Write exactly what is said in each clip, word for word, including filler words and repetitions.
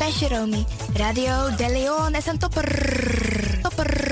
ben Jerome. Radio De Leon is een topper. Topper.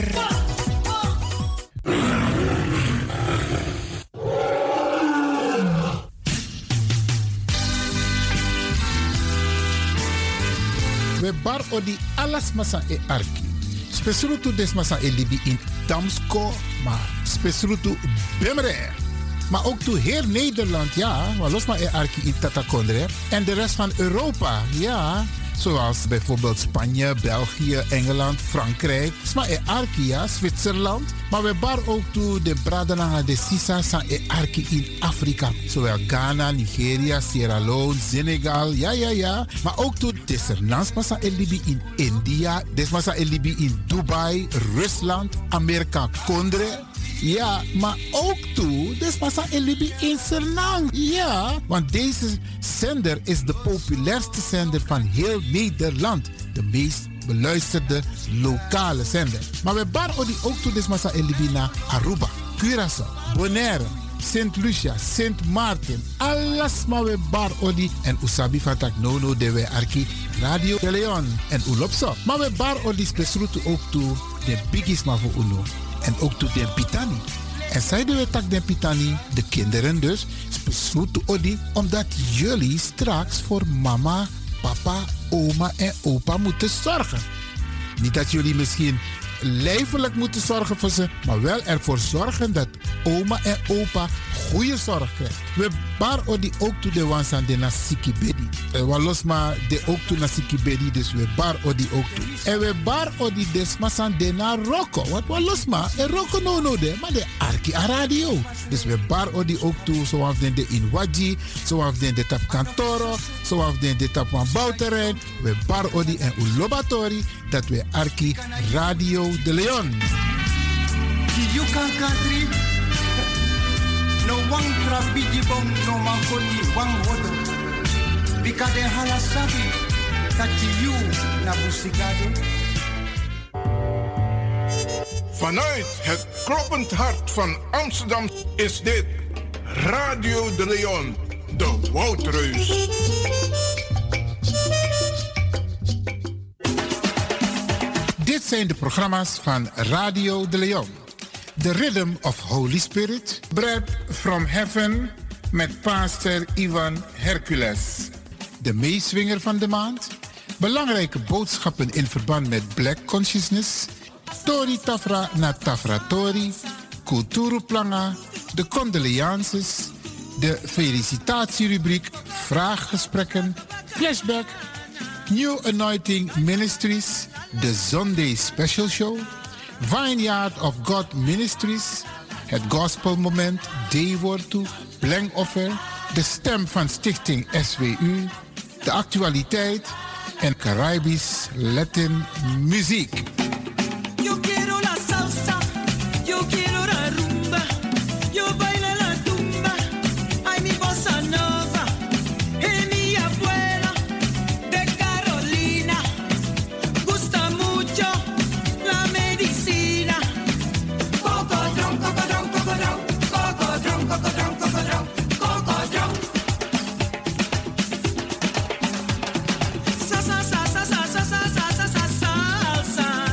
We bar odi alas masa e arki. Spesrutu des masa e libi in Damsko, maar spesrutu Bemre. Maar ook toe heel Nederland, ja, maar los maar e arki in Tatakondre. En de rest van Europa, ja. Zoals bijvoorbeeld Spanje, België, Engeland, Frankrijk. Sma e arki, ja, Zwitserland. Maar we bar ook toe de Bradana de Sisa san e arki in Afrika. Zowel Ghana, Nigeria, Sierra Leone, Senegal, ja, ja, ja. Maar ook toe de Sernansmasa e libi in India. Desmasa e libi in Dubai, Rusland, Amerika, Kondre. Ja, maar ook toe, dus passa in Libië in Sernang. Ja, want deze zender is de populairste zender van heel Nederland. De meest beluisterde lokale zender. Maar we bar ook toe, dus passa in Libië naar Aruba, Curaçao, Bonaire, Saint Lucia, Saint Maarten. Alles maar we bar odi. En usabi fatak nono de we arki Radio De Leon en Ulopso. Maar we bar odi spesrutu ook toe de biggies maar voor uno. En ook toe de pitani. En zeiden we tak de pitani, de kinderen dus, spesrutu odi, omdat jullie straks voor mama, papa, oma en opa moeten zorgen. Niet dat jullie misschien lijfelijk moeten zorgen voor ze, maar wel ervoor zorgen dat oma en opa goede zorg krijgen. We bar odi ook toe de wansan de nasiki bedi. We los maar de ook toe nasiki bedi, dus we bar odi ook toe. En we bar odi desmasan de na roko. Want we los maar, en roko no no de, maar de arki a radio. Dus we bar odi ook toe, zoals de in Waji, zoals de tap kantoro, zoals de tap van bouwterrein. We bar odi en ulobatori, dat we arki Radio De Leon. You can country. No one trafiki bom no man koni one hodo. Because de halasabi dat you na busigado. Vanuit het kloppend hart van Amsterdam is dit Radio De Leon, de Woudreus. Dit zijn de programma's van Radio De Leon. The Rhythm of Holy Spirit. Bread from Heaven met pastor Ivan Hercules. De meeswinger van de maand. Belangrijke boodschappen in verband met Black Consciousness. Tori Tafra na Tafra Tori. Kulturu Planga. De condolences. De felicitatierubriek. Vraaggesprekken. Flashback. New Anointing Ministries. De Sunday Special Show. Vineyard of God Ministries. Het Gospel Moment. Day-woord toe. Blengoffer. De stem van Stichting S W U. De actualiteit. En Caribisch Latin muziek. Salsa.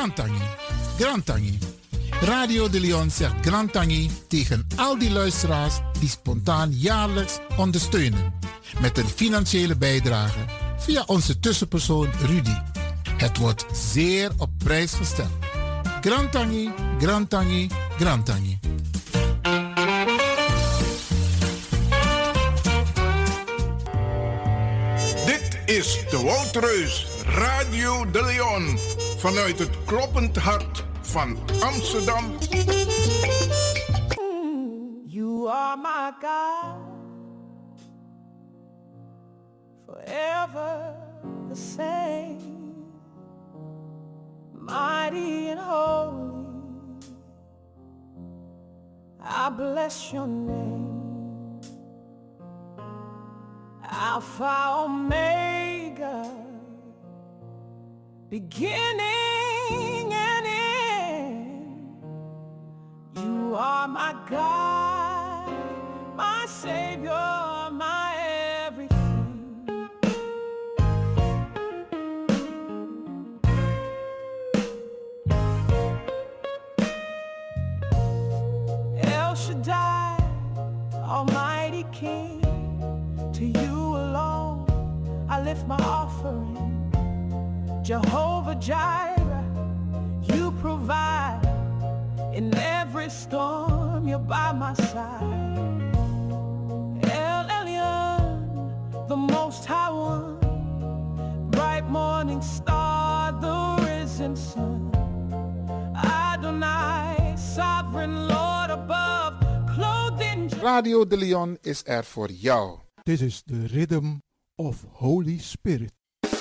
Grantangi, Grantangi. Radio de Leon zegt Grantangi tegen al die luisteraars die spontaan jaarlijks ondersteunen. Met een financiële bijdrage via onze tussenpersoon Rudy. Het wordt zeer op prijs gesteld. Grantangi, Grantangi, Grantangi. Dit is de Woutreus Radio de Leon vanuit het kloppend hart van Amsterdam. You are my God, forever the same, mighty and holy. I bless your name, Alpha Omega, beginning and end. You are my God, my Savior, my everything. El Shaddai, Almighty King, to you alone I lift my offering. Jehovah Jireh, you provide. In every storm, you're by my side. El Elyon, the Most High One, bright morning star, the risen sun. Adonai, sovereign Lord above, clothed in... Radio de Leon is er voor jou. This is the rhythm of Holy Spirit.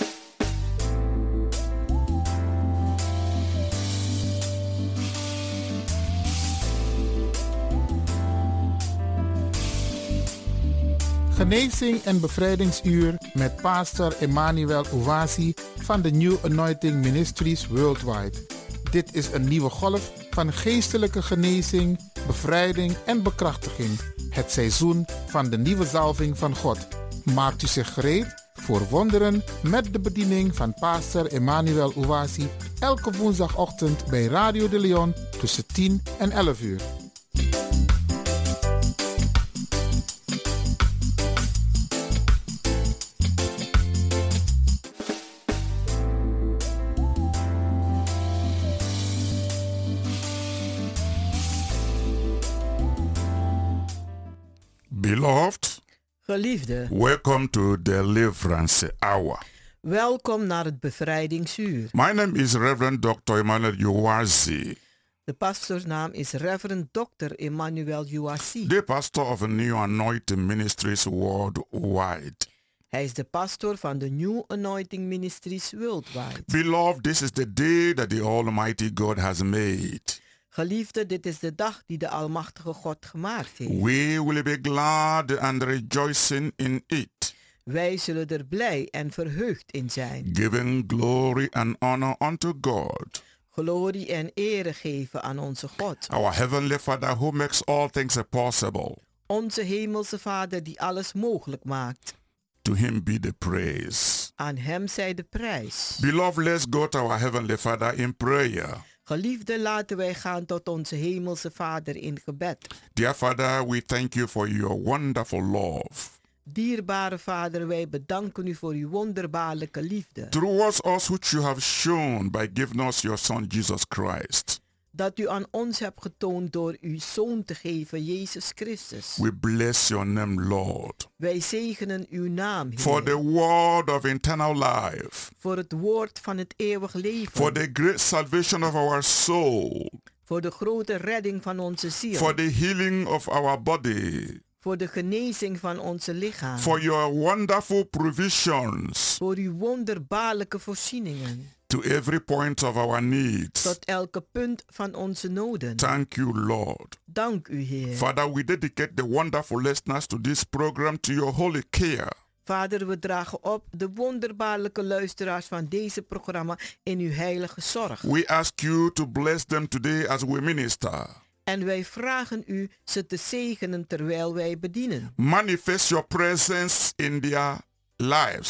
Genezing en bevrijdingsuur met pastor Emmanuel Owasi van de New Anointing Ministries Worldwide. Dit is een nieuwe golf van geestelijke genezing, bevrijding en bekrachtiging. Het seizoen van de nieuwe zalving van God. Maakt u zich gereed voor wonderen met de bediening van pastor Emmanuel Owasi elke woensdagochtend bij Radio de Leon tussen tien en elf uur. Beloved, geliefde, welcome to Deliverance Hour. Welkom naar het bevrijdingsuur. My name is Reverend doctor Emmanuel Owasi. De pastoorsnaam is Reverend doctor Emmanuel Owasi. The pastor of a New Anointing Ministries Worldwide. Hij is de pastor van de New Anointing Ministries Worldwide. Beloved, this is the day that the Almighty God has made. Geliefde, dit is de dag die de Almachtige God gemaakt heeft. We will be glad and rejoicing in it. Wij zullen er blij en verheugd in zijn. Giving glory and honor unto God. Glorie en ere geven aan onze God. Our Heavenly Father who makes all things possible. Onze hemelse Vader die alles mogelijk maakt. To him be the praise. Aan hem zij de prijs. Beloved, let's go to our Heavenly Father in prayer. Geliefde, laten wij gaan tot onze hemelse Vader in gebed. Dear Father, we thank you for your wonderful love. Dierbare Vader, wij bedanken u voor uw wonderbaarlijke liefde. Towards us which you have shown by giving us your Son Jesus Christ. Dat u aan ons hebt getoond door uw Zoon te geven, Jezus Christus. We bless your name, Lord. Wij zegenen uw naam, Heer. For the word of eternal life. Voor het woord van het eeuwig leven. For the great salvation of our soul. Voor de grote redding van onze ziel. For the healing of our body. Voor de genezing van onze lichaam. For your wonderful provisions. Voor uw wonderbaarlijke voorzieningen. To every point of our needs. Tot elke punt van onze noden. Thank you, Lord. Dank u, Heer. Father, we dedicate the wonderful listeners to this program to your holy care. Vader, we dragen op de wonderbaarlijke luisteraars van deze programma in uw heilige zorg. We ask you to bless them today as we minister. En wij vragen u ze te zegenen terwijl wij bedienen. Manifest your presence in their lives.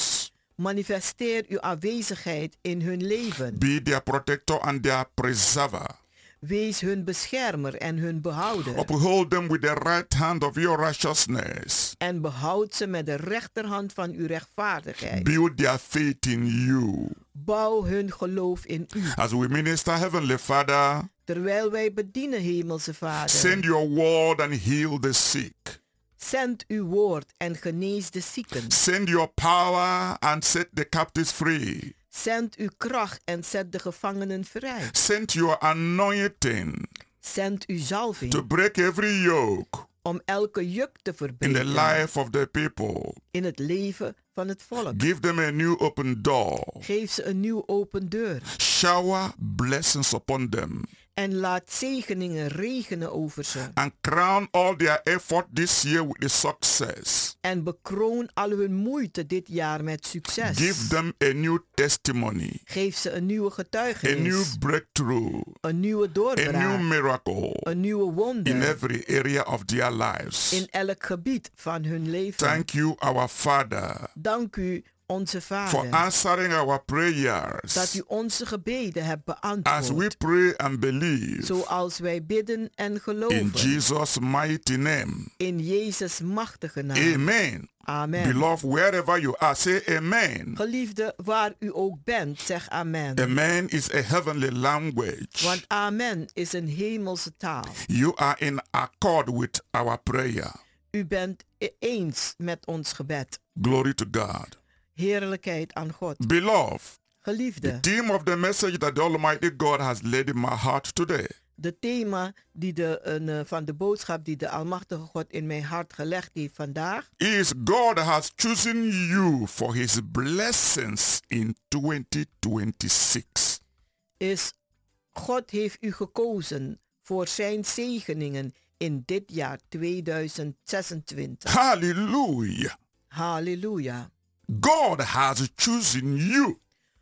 Manifesteer uw aanwezigheid in hun leven. Be their protector and their preserver. Wees hun beschermer en hun behouder. Uphold them with the right hand of your righteousness. En behoud ze met de rechterhand van uw rechtvaardigheid. Build their faith in you. Bouw hun geloof in u. As we minister, Heavenly Father, terwijl wij bedienen, Hemelse Vader. Send your word and heal the sick. Zend uw woord en genees de zieken. Send your power and set the captives free. Zend uw kracht en zet de gevangenen vrij. Send your anointing. Zend uw zalving. To break every yoke. Om elke juk te verbreken. In the life of the people. In het leven van het volk. Give them a new open door. Geef ze een nieuw open deur. Shower blessings upon them. En laat zegeningen regenen over ze. And crown all their effort this year with the success. En bekroon al hun moeite dit jaar met succes. Give them a new testimony. Geef ze een nieuwe getuigenis. A new breakthrough. Een nieuwe doorbraak. A new miracle. Een nieuwe wonder. In every area of their lives. In elk gebied van hun leven. Thank you, our Father. Dank u, onze Vader. For answering our prayers. Dat u onze gebeden hebt beantwoord. As we pray and believe. Zoals wij bidden en geloven. In Jesus' mighty name. In Jezus' machtige naam. Amen. Amen. Beloved, wherever you are, say amen. Geliefde, waar u ook bent, zeg amen. Amen is a heavenly language. Want amen is een hemelse taal. You are in accord with our prayer. U bent eens met ons gebed. Glory to God. Heerlijkheid aan God. Beloved, geliefde. The theme of the message that the Almighty God has laid in my heart today. De thema die de, uh, van de boodschap die de Almachtige God in mijn hart gelegd heeft vandaag. Is God has chosen you for his blessings in twenty twenty-six. Is God heeft u gekozen voor zijn zegeningen in dit jaar tweeduizend zesentwintig. Halleluja. Halleluja. God has chosen you.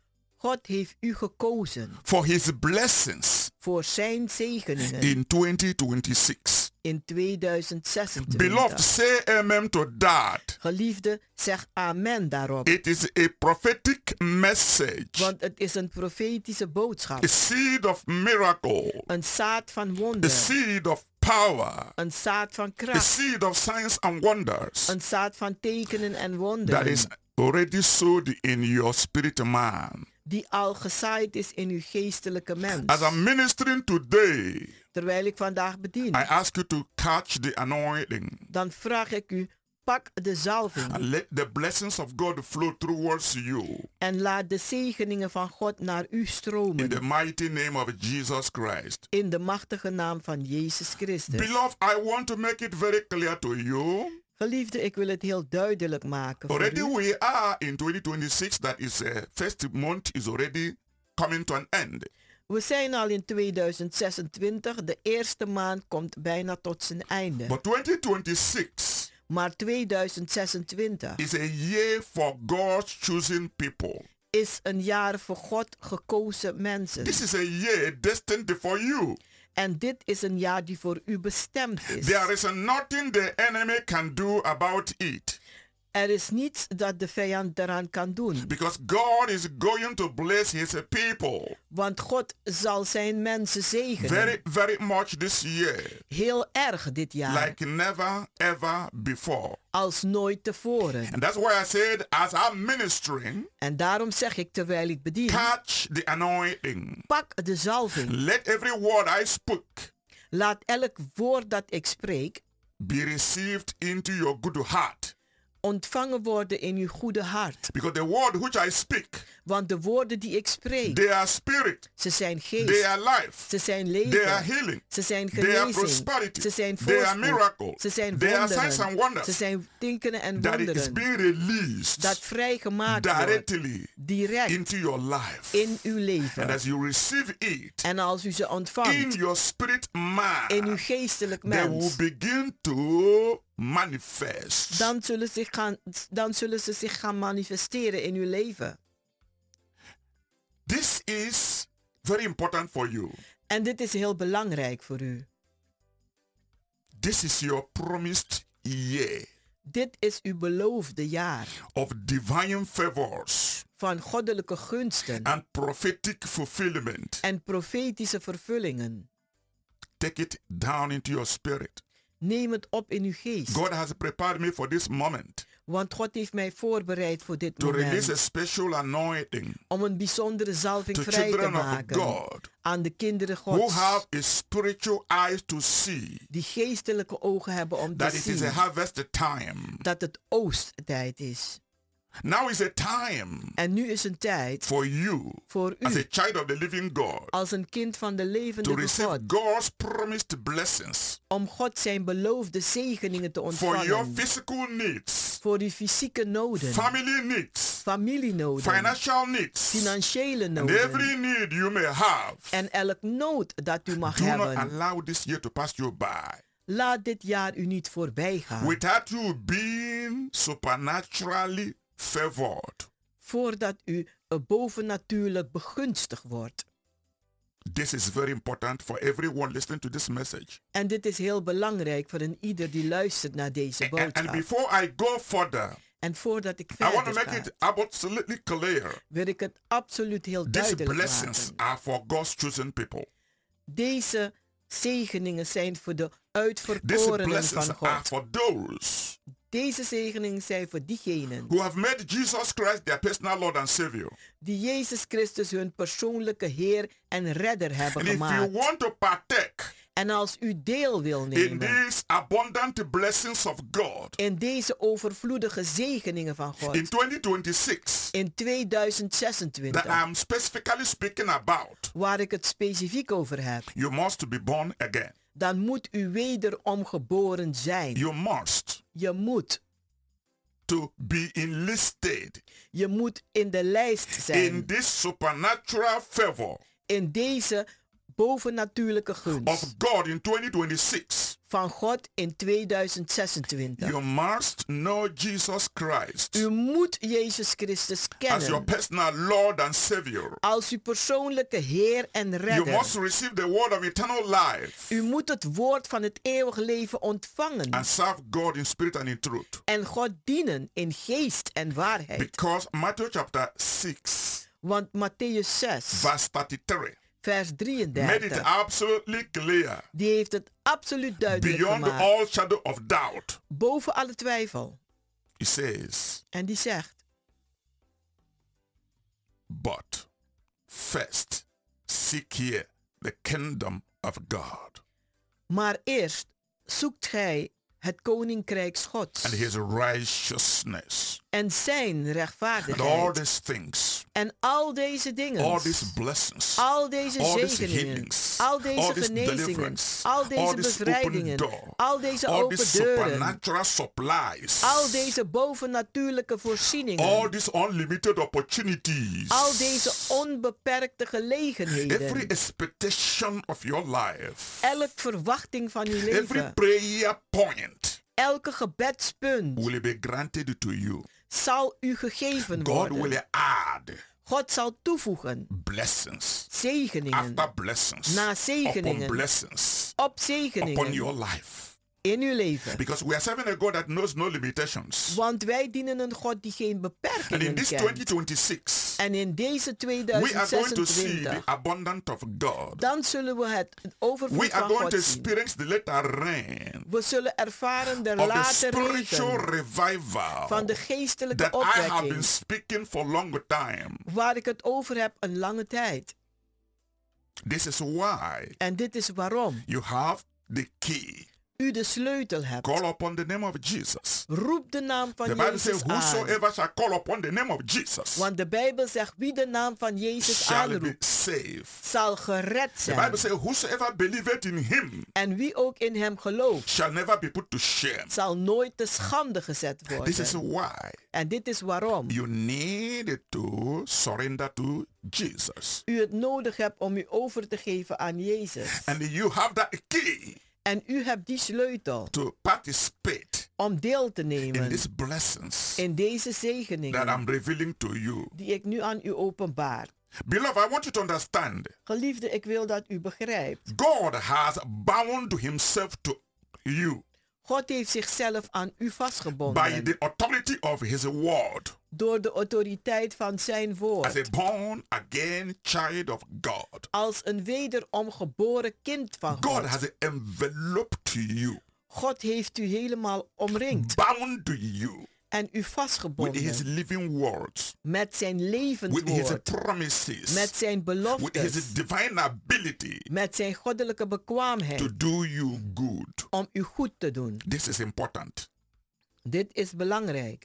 God heeft u gekozen. For his blessings. Voor zijn zegeningen. In twenty twenty-six. In tweeduizend zesentwintig. Beloved, say amen to that. Geliefde, zeg amen daarop. It is a prophetic message. Want het is een profetische boodschap. A seed of miracle. Een zaad van wonder. A seed of power. Een zaad van kracht. A seed of signs and wonders. Een zaad van tekenen en wonderen. That is already sowed in your spirit man. Die al gezaaid is in uw geestelijke mens. As I'm ministering today, terwijl ik vandaag bedien, I ask you to catch the anointing. Dan vraag ik u, pak de zalving. And let the blessings of God flow towards you. En laat de zegeningen van God naar u stromen. In the mighty name of Jesus Christ. In de machtige naam van Jezus Christus. Beloved, I want to make it very clear to you. Geliefde, ik wil het heel duidelijk maken. Already voor u. we are in twenty twenty-six. That is uh, first month is already coming to an end. We zijn al in tweeduizend zesentwintig. De eerste maand komt bijna tot zijn einde. But twenty twenty-six. Maar tweeduizend zesentwintig is a year for God's chosen people. Is een jaar voor God gekozen mensen. This is a year destined for you. En dit is een jaar die voor u bestemd is. There is nothing the enemy can do about it. Er is niets dat de vijand daaraan kan doen. Because God is going to bless his people. Want God zal zijn mensen zegenen. Very, very much this year. Heel erg dit jaar. Like never ever before. Als nooit tevoren. And that's why I said, as I'm ministering. En daarom zeg ik terwijl ik bedien. Catch the anointing. Pak de zalving. Let every word I spoke. Laat elk woord dat ik spreek. Be received into your good heart. Ontvangen worden in uw goede hart. Because the word which I speak. Want de woorden die ik spreek. They are spirit. Ze zijn geest. They are life. Ze zijn leven. They are healing. Ze zijn genezing. genezing. They are prosperity. Ze zijn voorspoed. They are miracles. Ze zijn They wonderen. are signs and wonders. Ze zijn tekenen en That wonderen. is being released. Dat vrijgemaakt directly wordt. Direct. Into your life. In uw leven. And as you receive it. En als u ze ontvangt. In your spirit man. In uw geestelijk mens. They will begin to manifest. Dan zullen, zich gaan, dan zullen ze zich gaan manifesteren in uw leven. This is very important for you. En dit is heel belangrijk voor u. This is your promised year. Dit is uw beloofde jaar of divine favors van goddelijke gunsten and prophetic fulfillment. en profetische vervullingen. Take it down into your spirit. Neem het op in uw geest. God has prepared me for this moment Want God heeft mij voorbereid voor dit to release a moment. special anointing Om een bijzondere zalving to vrij te children of maken God aan de kinderen who Gods. have a spiritual eyes to see Die geestelijke ogen hebben om that te it is zien a harvest time. dat het oosttijd is. Now is a time En nu is een tijd for you voor as a u child of the living God als een kind van de to levende receive God. God's promised blessings Om God zijn beloofde zegeningen te for your ontvangen. physical needs, Voor uw fysieke noden. family needs, Familienoden. financial needs, Financiële and noden. every need you may have. En elk nood dat u mag Do not hebben. allow this year to pass you by Laat dit jaar u niet voorbij gaan. without you being supernaturally favored. Voordat u uh, bovennatuurlijk begunstigd wordt. This is very important for everyone listening to this message. En dit is heel belangrijk voor een ieder die luistert naar deze And, and boodschap. before I go further, En voordat ik I want to verder make ga, it absolutely clear. wil ik het absoluut heel These duidelijk blessings maken. are for God's chosen people. Deze zegeningen zijn voor de These uitverkorenen blessings van are God. for those Deze zegeningen zijn voor diegenen who have made Jesus Christ their personal Lord and Savior. die Jezus Christus hun persoonlijke Heer en Redder hebben And if you gemaakt. want to partake En als u deel wil in nemen these abundant blessings of God in deze overvloedige zegeningen van God in twenty twenty-six in tweeduizend that zesentwintig, I'm specifically speaking about, waar ik het specifiek over heb, you must be born again. dan moet u wederom geboren zijn. You must Je moet. to be enlisted Je moet in de lijst in zijn. this supernatural favor In deze bovennatuurlijke of gunst God in twenty twenty-six. van God in tweeduizend zesentwintig. You must know Jesus Christ U moet Jezus Christus as your kennen personal Lord and Savior. als uw persoonlijke Heer en You Redder. must receive the word of eternal life U moet het woord van het eeuwige leven ontvangen and serve God in spirit and in truth. en God dienen in geest en waarheid. Because Matthew chapter six, Want Matthäus zes, verse thirty-three, vers made it drieëndertig, absolutely clear, die heeft het absoluut duidelijk beyond gemaakt. all shadow of doubt. Boven alle twijfel. He says, En die zegt, but first seek ye the kingdom of God maar eerst zoekt gij het koninkrijk Gods and his righteousness, en zijn and all rechtvaardigheid. these things, En al deze dingen, all these blessings, al deze all these zegeningen, healings, al deze all this genezingen, deliverance, al all deze this open bevrijdingen, door, al deze all open these deuren, supernatural supplies, al deze bovennatuurlijke voorzieningen, all these unlimited opportunities, al deze onbeperkte every gelegenheden, expectation of your life, elk verwachting van uw every leven, prayer point elke gebedspunt will be granted to you. zal u gegeven God worden. will add God zal toevoegen blessings zegeningen after blessings na upon zegeningen blessings op upon zegeningen your life. in uw leven. Because we are serving a God that knows no limitations. Want wij dienen een God die geen And in beperkingen this kent. twenty twenty-six, En in deze we are going to see the tweeduizend zesentwintig, abundance of God. dan zullen we het overvloed We are van going to God zien. experience the latter rain We zullen ervaren de of the late spiritual regen revival van de geestelijke that I have been opwekking, speaking for long time. waar ik het over heb een lange tijd. This is why En dit is waarom you have the key. u de sleutel hebt. Call upon the name of Jesus. Roep de naam van The Bible says, Jezus aan. whosoever shall call upon the name of Jesus Want de Bijbel zegt, wie de naam van Jezus shall be aanroept, saved. zal gered The zijn. Bible says, whosoever believeth in him En wie ook in hem gelooft, shall never be put to shame. zal nooit te schande gezet This is worden. why En dit is waarom you need to surrender to Jesus. u het nodig hebt om u over te geven aan Jezus. And you have that key En u hebt die sleutel to participate om deel te in nemen these blessings in deze that zegeningen I'm revealing to you. die ik nu aan u openbaar. Beloved, I want you to understand. Geliefde, ik wil dat u begrijpt. God has bound himself to you. God heeft zichzelf aan u by vastgebonden. the authority of his word. Door de autoriteit van zijn As woord. a born again child of God. Als een wederom geboren kind van God God. has enveloped you, God heeft u helemaal omringd bound you en u with his vastgebonden living words, met zijn levend with his woord, promises, met zijn with his beloftes, divine ability met zijn goddelijke bekwaamheid to do you good. om u goed te doen. This is important. Dit is belangrijk.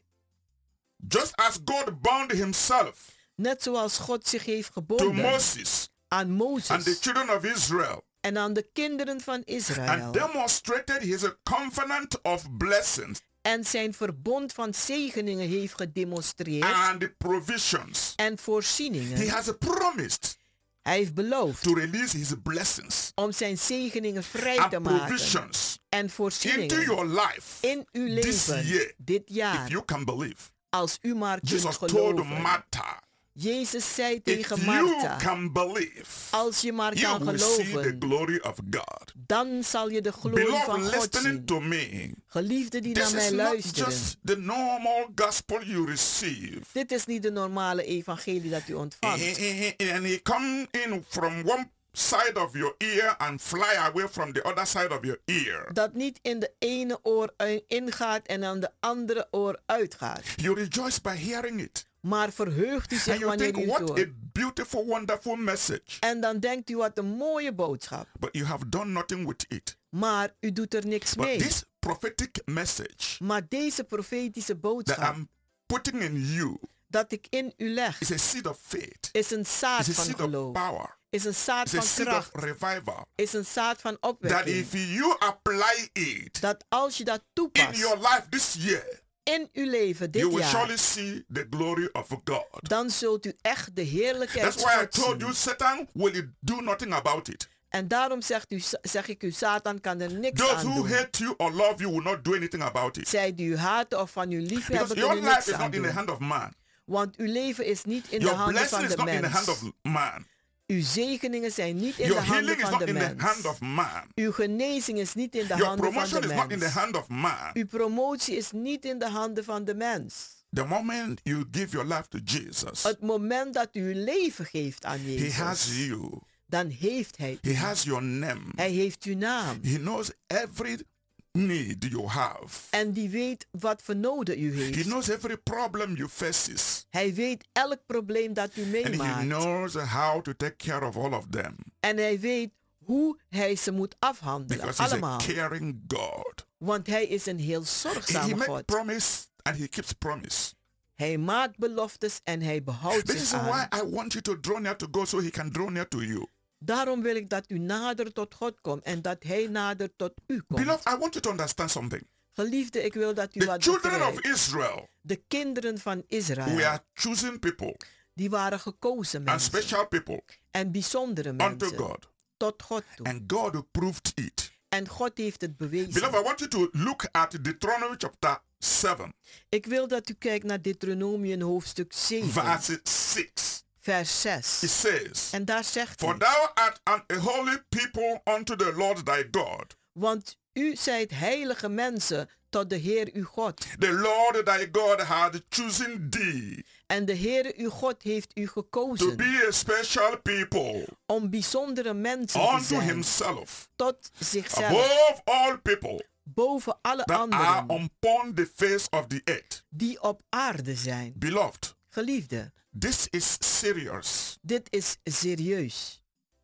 Just as God bound himself Net zoals God zich heeft to gebonden Moses aan and the Mozes children of Israel en aan de kinderen van and Israël demonstrated his covenant of blessings en zijn verbond van zegeningen heeft gedemonstreerd and the provisions, en he voorzieningen. has promised Hij heeft beloofd to release his blessings om zijn zegeningen vrij te and maken provisions en into voorzieningen your life in uw this leven year, dit if jaar, you can believe. als u maar kunt Jesus told geloven. Martha, Jezus zei if tegen you Martha, can believe, als je maar you kan will see the geloven, glory of God. dan zal je de glorie Beloved, van God listening zien. to me. Geliefden die naar This mij is not luisteren, just the normal gospel you receive. dit is niet de normale evangelie dat u ontvangt. And he come in from one side of your ear and fly away from the other side of your ear. Dat niet in de ene oor ingaat en aan de andere oor uitgaat. You rejoice by hearing it. Maar verheugt u And zich you wanneer think, u het what hoort. a beautiful, wonderful message. En dan denkt u, wat een mooie boodschap. But you have done nothing with it. Maar u doet er niks But mee. this prophetic message Maar deze profetische that boodschap I'm putting in you dat ik in u leg, is a seed of faith. is een zaad It's a van seed of geloof. power. Is een zaad It's a van seed kracht. of revival. Is een zaad van That opwekking. if you apply it Dat als je dat in toepast your life this year, in uw leven you dit will jaar, surely see the glory of God. dan zult u echt de heerlijkheid That's why I Gods told you zien. Satan will do nothing about it. En daarom zegt u, zeg ik u, Satan kan er niks Those aan who doen. hate you or love you will not do anything about it. Zij die u haten of van u lief Because hebben, your kunnen niks life is aan not in the doen. hand of man. Want uw leven is niet in de Your handen blessing van is de not in the hand mens. of man. Uw zegeningen zijn niet in Your de handen healing is van not de in the mens. hand of man. Uw genezing is niet in de Your handen van promotion de is not in the mens. hand of man. Uw promotie is niet in de handen van de mens. The moment you give your life to Jesus, Het moment dat u uw leven geeft aan he Jezus, has you. dan heeft hij He u. has your name. Hij heeft uw naam. He knows every need you have. En die weet wat voor noden u He heeft. knows every problem you faces. Hij weet elk probleem dat u And he meemaakt. knows how to take care of all of them. En hij weet hoe hij ze moet afhandelen. Because he's Allemaal. a caring God. Want hij is een heel He zorgzame makes God. promise and he keeps promise. Hij maakt beloftes en hij behoudt This is zich why aan. I want you to draw near to God so he can draw near to you. Daarom wil ik dat u nader tot God komt en dat hij nader tot u komt. Beloved, I want you to understand something. Geliefde, ik wil dat u The wat children of begrijpt. Israel De kinderen van Israël, were choosing people die waren gekozen and mensen special people en bijzondere unto mensen God. tot God toe. And God proved it. En God heeft het bewezen. Beloved, I want you to look at Deuteronomy chapter seven, Ik wil dat u kijkt naar Deuteronomium hoofdstuk zeven, verse six. vers It zes. says, En daar zegt For hij, thou art an a holy people unto the Lord thy God. want u zijt heilige mensen tot de Heer uw God. The Lord thy God had chosen thee En de Heer uw God heeft u to gekozen be a special people om bijzondere mensen te unto zijn himself, tot zichzelf, above all people boven alle that are anderen upon the face of the earth. die op aarde zijn. Beloved, Geliefde, this is serious. dit is serieus.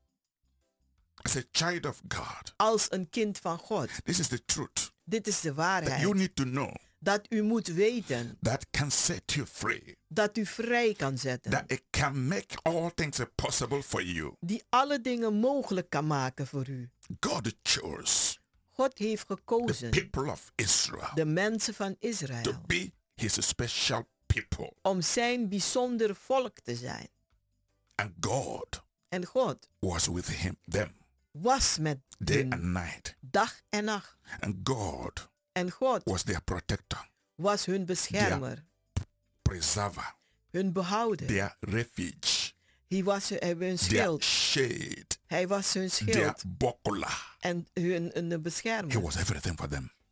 As a child of God, Als een kind van God. this is the truth Dit is de that waarheid. you need to know Dat u moet weten that can set you free, dat u vrij kan zetten. that it can make all things possible for you. Die alle dingen mogelijk kan maken voor u. God chose God heeft the gekozen people of Israel de mensen van to Israël be his special people. om zijn bijzonder volk te zijn. And God En God was with him, them, was met day hen and night. dag en nacht. And God En God was their protector, was hun beschermer, preserver, hun behouder. their refuge, Hij was hun, hun their schild. shade, Hij was hun their schild buckler. en hun een He beschermer. was everything for them.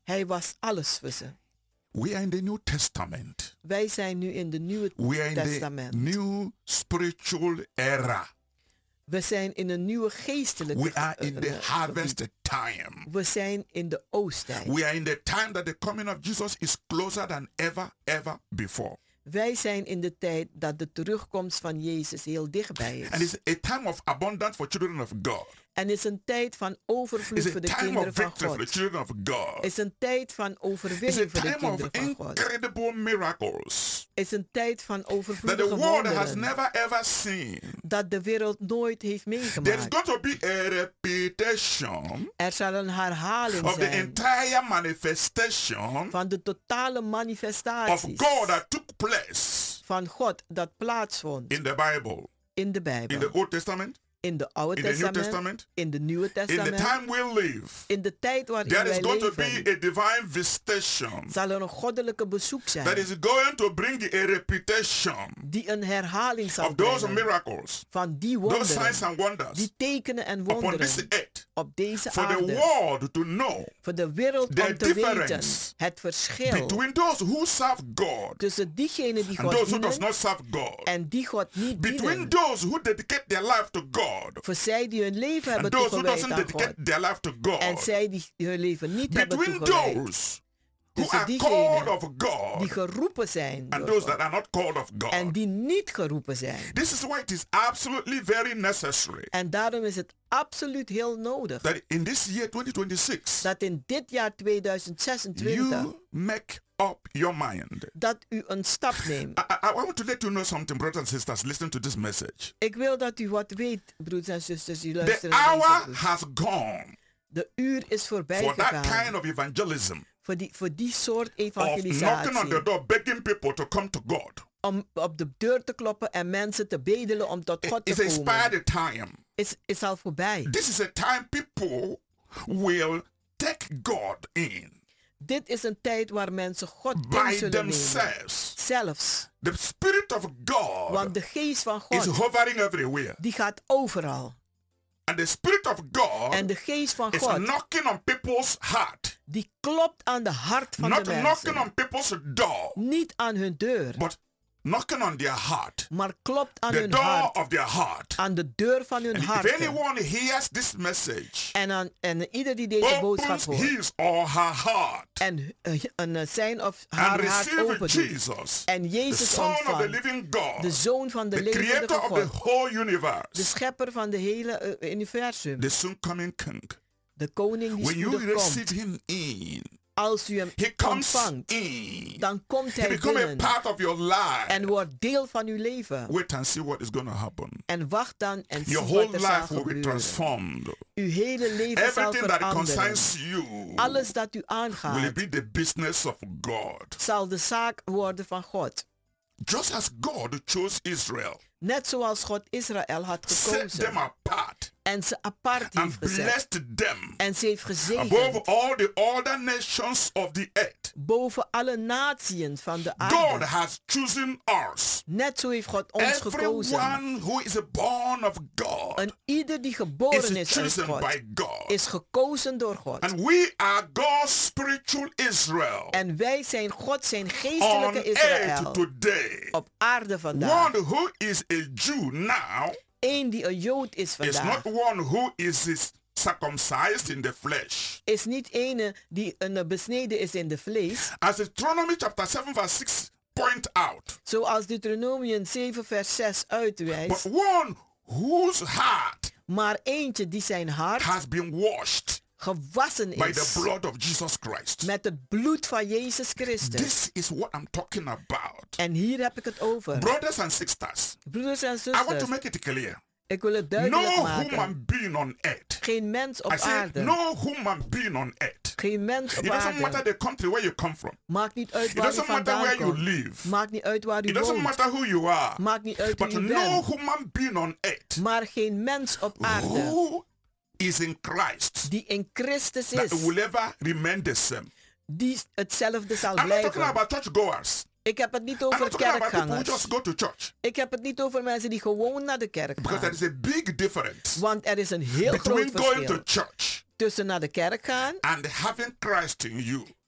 Hij was alles voor ze. We are in the New Testament. Wij zijn nu in de Nieuwe We are in Testament. the new spiritual era. We zijn in een nieuwe geestelijke We are in uh, the uh, harvest gebied. time. We zijn in de oosttijd. We are in the time that the coming of Jesus is closer than ever, ever before. Wij zijn in de tijd dat de terugkomst van Jezus heel dichtbij And is. it's a time of abundance for children of God. En het is een tijd van overvloed It's a voor de time of kinderen van victory for the God. children of God. Het is een tijd van It's a overwinning voor de time of kinderen van God. incredible miracles Het is een tijd van that overvloedige the world has wonderen never ever seen. dat de wereld nooit heeft There is meegemaakt. going to be a repetition Er zal een herhaling of the zijn entire manifestation van de totale of manifestaties God that took place van God dat plaatsvond in the Bible, in de in the Bijbel, Old Testament, in de Oude in the New Testament, Testament, in de Nieuwe in the Testament, time we live. in de tijd waarin There is wij going to leven, be a divine visitation zal er een goddelijke bezoek that zijn is going to bring a repetition die een herhaling zal of those brengen miracles, van die those signs wonderen, and wonders die tekenen en upon this wonderen earth op deze for the aarde, world to know voor de wereld the om te weten difference het verschil between those who serve God tussen diegenen die and God those who does dienen not serve God, en die God niet between dienen. those who dedicate their life to God Voor zij die hun leven and hebben those who toegewijd doesn't aan God. dedicate their life to En God, zij die hun leven niet hebben between toegewijd. those who Tussen are diegenen called of die God geroepen zijn and door those God that are not called of en God. die niet geroepen zijn. This is why it is absolutely very necessary En daarom is het absoluut heel nodig that in this year twenty twenty-six, dat in dit jaar tweeduizend zesentwintig you make up your mind. dat u een stap neemt. I, I, I want to let you know something, brothers and sisters. Listen to this message. Ik wil dat u wat weet, broeders en zusters die The luisteren naar deze hour boek. has gone De uur is voorbij for that gegaan kind of evangelism, voor die, voor die soort of knocking on the evangelisatie. door, begging people to come to God. Om op de deur te kloppen en mensen te bedelen om tot God te It's komen. expired time. Is, is al voorbij. This is a time people will take God in Dit is een tijd waar mensen God in by zullen nemen. themselves. Zelfs. The Spirit of God Want de geest van is God, hovering everywhere. die gaat overal. And the Spirit of God En de geest van is God, knocking on people's heart. die klopt aan de hart van Not de knocking mensen. on people's door, Niet aan hun deur, but knocking on their heart. maar klopt aan The hun door hart. of their heart. Aan de deur van hun And if hart. anyone hears this message, En, aan, en ieder die deze boodschap opens hoort. his or her heart En uh, een uh, zijn of and haar hart receive open doet. Jesus, En the Jezus Son of the ontvangt. living God, De zoon van de the levende creator of the God. whole De universe, schepper van de hele uh, universum. the soon coming King. De koning die When you spoedig komt. receive him in, Als u hem he comes ontvangt, in. dan komt He hij becomes a binnen. part of your life. En wordt deel van uw leven. Wait and see what is going to happen. En wacht dan en zie Your wat whole er zal life will be gebeuren. transformed. Uw hele leven zal Everything that veranderen. concerns you Alles dat u will aangaat, be the business of God. zal de zaak worden van God. Just as God chose Israel, Net zoals God Israël had set them gekozen. apart En ze apart heeft and gezet. blessed them En ze heeft above gezegend. all the other nations of the earth. Boven alle natieën van de God aarde. has chosen us. Net zo heeft God ons gekozen. Everyone who is born of God En ieder die geboren is is uit chosen God, by God. is gekozen door God. And we are God's spiritual Israel En wij zijn God zijn on geestelijke earth Israël. today. Op aarde vandaag. One who is a Jew now Eén die een Jood is is vandaag. not one who is is circumcised in the flesh. Is niet ene die een besneden is in de vlees. As Deuteronomy chapter seven verse six point out. Zoals Deuteronomium zeven vers zes But uitwijst. one whose heart Maar eentje die zijn hart has been washed gewassen by the is. blood of Jesus Christ. Met het bloed van Jezus Christus. This is what I'm talking about. En hier heb ik het over. Brothers and sisters, Broeders en I want to zusters. make it clear. Ik wil het duidelijk No maken. human being on earth. Geen mens op I say aarde. no human being on earth. Geen mens It op doesn't matter aarde. the country where you come from. Maakt niet uit It waar u doesn't matter vandaan where you komt. live. Maakt niet uit waar u It doesn't woont. matter who you are. Maakt niet uit But wie u no bent. human being on earth Maar geen mens op aarde who is in Christ die in Christus that is, will ever remain the same. die hetzelfde zal I'm not talking blijven. about churchgoers. Ik heb het niet I'm over not talking about people who kerkgangers. just go to church. Ik heb het niet over mensen die gewoon naar de kerk Because there gaan. is a big difference Want er is een heel groot between going to verschil church tussen naar de kerk gaan and having Christ in you.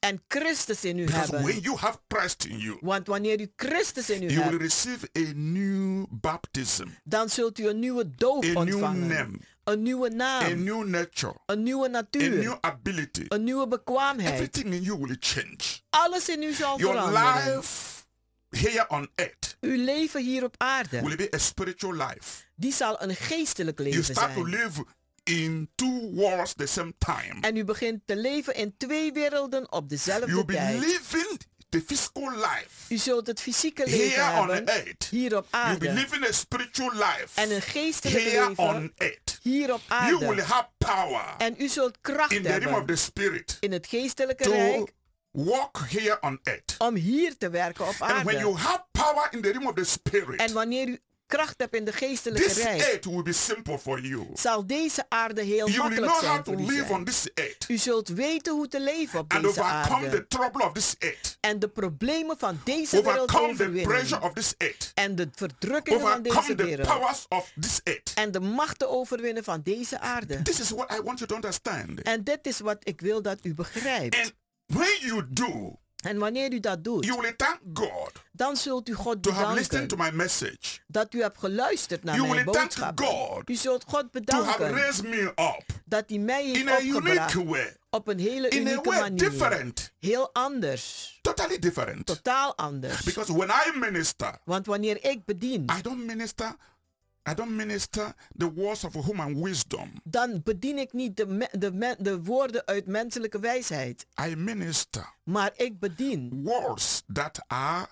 En Christus in u Because hebben. when you have Christ in you, Want wanneer u Christus in u you will hebt, receive a new baptism, dan zult u een nieuwe doop a new ontvangen. name, Een nieuwe a naam. new nature, Een nieuwe a natuur. new ability. Een nieuwe bekwaamheid. Everything in you will change. Alles in u zal Your veranderen. life here on earth Uw leven hier op aarde, will be a spiritual life. die zal een geestelijk You leven start to zijn. live in two worlds the same time. En u begint te leven in twee werelden op dezelfde You'll be tijd. living the physical life U zult het fysieke leven here on hebben, earth. hier op You'll be aarde. living a spiritual life En een geestelijk here leven, on earth. hier op You will aarde. have power En u zult kracht in the realm of hebben the spirit in het geestelijke to rijk walk here on earth. om hier te werken op And when you aarde. have power in the realm of the spirit, En wanneer u kracht hebt in de geestelijke this rijk, earth will be simple for you. zal deze aarde heel You will makkelijk know how zijn to voor u live on zijn. this earth U zult weten hoe te leven op and deze overcome aarde. the trouble of this earth. En de problemen van deze wereld Overcome the pressure overwinnen. of this earth. En de verdrukkingen van deze Overcome the wereld. powers of this earth. En de machten overwinnen van deze aarde. This is what I want you to understand. En dit is wat ik wil dat u begrijpt. And when you do, En wanneer u dat doet, you will thank God dan zult u God to have listened to bedanken my message, dat u hebt geluisterd naar You mijn will thank boodschap. God U zult God to have bedanken raised me up dat hij mij in heeft a opgebracht unique way, op een hele in a unieke way manier. different, Heel anders. totally different. Totaal anders. Because when I minister, Want wanneer ik bedien, I don't minister, I don't minister the words of human wisdom. dan bedien ik niet de, me- de, me- de woorden uit menselijke wijsheid. I minister Maar ik bedien. words that are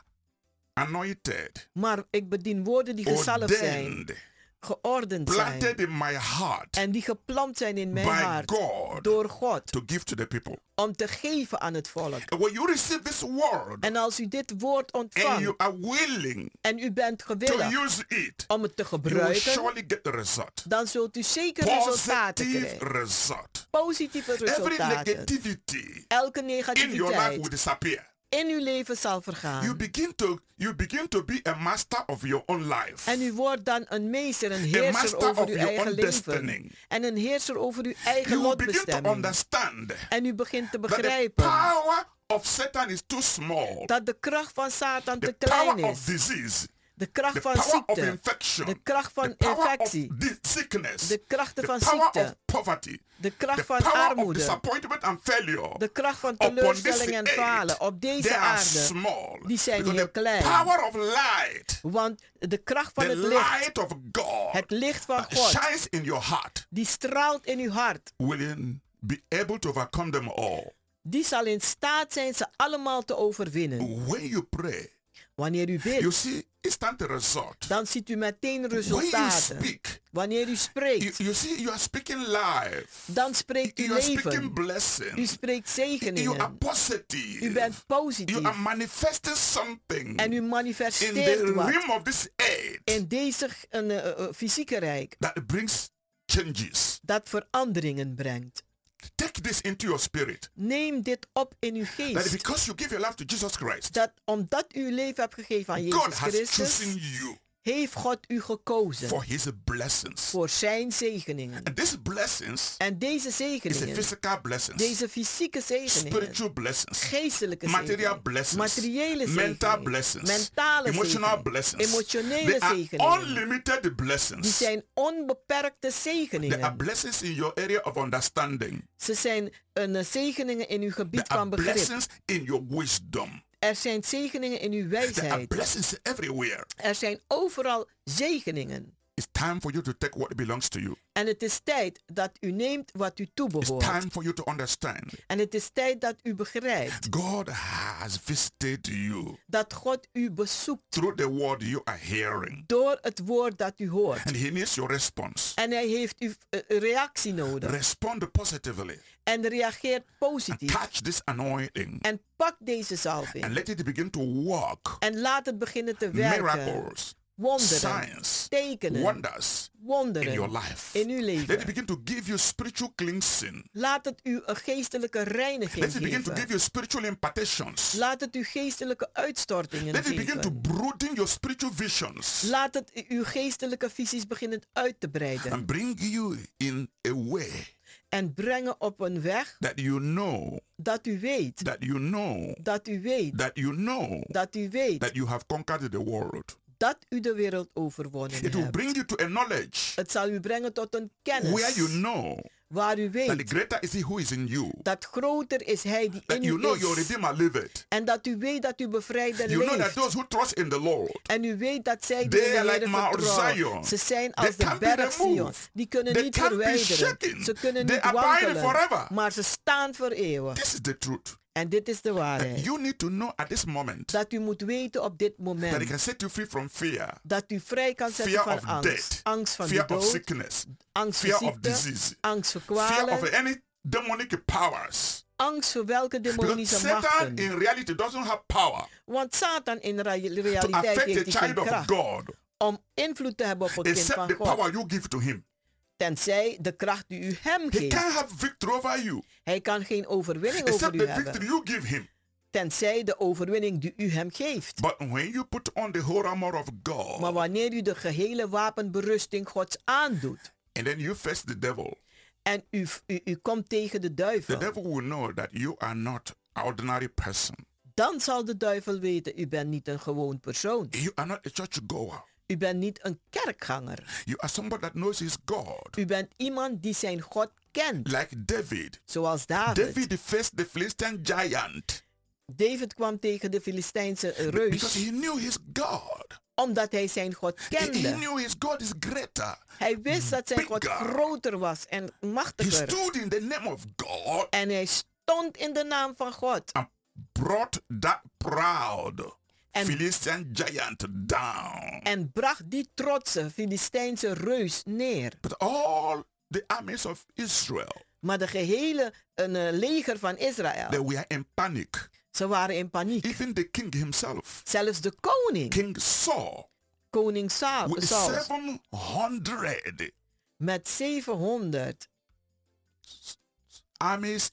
anointed, Maar ik bedien woorden die gezalfd zijn. ordained, Geordend zijn. planted in my heart En die geplant zijn in mijn by hart. God Door God. to give to the people. Om te geven aan het volk. And when you receive this word En als u dit woord and you ontvangt. are willing En u bent to gewillig use it, om het te you will gebruiken. surely get the result. Dan zult u zeker resultaten Positive krijgen. result. Positieve Every resultaten. negativity Elke in your life will negativiteit disappear. in uw leven zal You vergaan. begin to you begin to be a master of your own life. En u wordt dan een meester, een A heerser master over of uw your eigen own leven. destiny. En een heerser over uw eigen You will begin to lotbestemming. understand En u begint te that the begrijpen power of Satan is too small. dat de kracht van Satan The te klein power of is. disease, De kracht the van power of ziekte. infection, De kracht van the power infectie. of di- sickness, De krachten the van power ziekte. of poverty, De kracht the van power of armoede. disappointment and failure. De kracht van Upon teleurstelling this en earth, falen op deze they are aarde. small. Die zijn Because heel the klein. power of light, Want de kracht van the het licht, light of God, het licht van uh, God, shines in your heart, die straalt in uw hart. will be able to overcome them all. Die zal in staat zijn ze allemaal te overwinnen. When you pray, Wanneer u you bidt, see instant result. dan ziet u meteen When you resultaten. speak, Wanneer u you, spreekt, you see you are speaking life. dan spreekt u You are speaking leven. blessing. U spreekt You are zegeningen. positive. U bent You positief. are manifesting something En u in manifesteert the wat realm of this earth in deze uh, uh, uh, fysieke rijk that brings changes. dat veranderingen brengt. Take this into your spirit. Neem dit op in uw That geest. because you give your life to Jesus Christ, Dat omdat u uw leven hebt gegeven aan God Jezus has Christus, chosen you heeft God u gekozen for his blessings. voor zijn zegeningen. And these blessings En deze is a zegeningen, physical blessings, deze fysieke zegeningen, spiritual blessings, geestelijke material zegeningen, blessings, materiële mental zegeningen, blessings, mentale emotional zegeningen, blessings. emotionele They are zegeningen. unlimited Die blessings. zijn onbeperkte There are zegeningen. blessings in your area of understanding. Ze zijn een zegeningen in uw gebied There are van begrip. blessings in your wisdom. Er zijn zegeningen in uw There are wijsheid. blessings everywhere. Er zijn overal zegeningen. It's time for you to take what belongs to you. En het is tijd dat u neemt wat u It's toebehoort. time for you to understand. En het is tijd dat u begrijpt God has visited you dat God u bezoekt through the word you are hearing. door het woord dat u hoort. And he needs your response. En hij heeft uw uh, reactie nodig. Respond positively. En reageert And positief. catch this anointing. En pak deze zalving. And let it begin to work. En laat het beginnen te werken. Miracles, Wonderen, signs, tekenen, wonders in wonderen your life. in uw Let it leven. begin to give you spiritual cleansing. Laat het u een geestelijke reiniging Let it begin to give geven. you spiritual impartations. Laat het u geestelijke uitstortingen Let it begin to geven. broaden your spiritual visions Laat het uw geestelijke visies beginnen uit te breiden. and bring you in a way En brengen op een weg that you know, dat u weet, that you know, dat u weet, that you know, dat u weet, that you have conquered the world. dat u de wereld overwonnen It will hebt. bring you to a knowledge Het zal u brengen tot een kennis where you know waar u that the weet greater is he who is in you. dat groter is hij die That in you u know your is. Redeemer liveth. En dat u weet dat uw bevrijder You know that leeft. those who trust in the Lord, En u weet dat zij die they in de are Heer like Mount vertrouwen. Zion. Ze zijn They als de can't be berg Sion. removed. Die kunnen They niet can't be verwijderen. shaken. Ze kunnen They niet abide wankelen. forever. Maar ze staan voor eeuwig. this is the truth. En dit is de waarheid. You need to know at this moment Dat u moet weten op dit that he moment. can set you free from fear. Dat u vrij kan zetten Fear van of angst. death. Angst van Fear de of dood. sickness. Angst voor Fear of ziekte. disease. Angst voor Fear of kwalen. any demonic powers. Angst voor welke Because demonische Satan machten. in reality doesn't have power Want Satan in rea- to realiteit affect heeft the hij geen child of kracht God om invloed te hebben op het kind except van the God. power you give to him. Tenzij de kracht die u hem He geeft. can't have victory over you Hij kan geen overwinning over except u the hebben. victory you give him. Tenzij de overwinning die u hem geeft. But when you put on the whole armor of God Maar wanneer u de gehele wapenberusting Gods aandoet. and then you face the devil, En u, u, u komt tegen de the duivel. devil will know that you are not an ordinary person. Dan zal de duivel weten, u bent niet een gewoon persoon. You are not a church goer. U bent niet een kerkganger. You are somebody that knows his God. U bent iemand die zijn God kent. Like David. Zoals David. David faced the Philistine giant David kwam tegen de Filistijnse because reus. he knew his God. Omdat hij zijn God He, he kende. knew his God is greater. Hij wist dat zijn God bigger. groter was en He machtiger. stood in the name of God En hij stond in de naam van God. and brought that proud En- Philistine giant down. En bracht die trotse Filistijnse reus neer. But all the armies of Israel, Maar de gehele een, uh, leger van Israël, they were in panic. ze waren in paniek. Even the king himself, Zelfs de koning, King Saul, koning Saul, with Saul seven hundred met zevenhonderd armies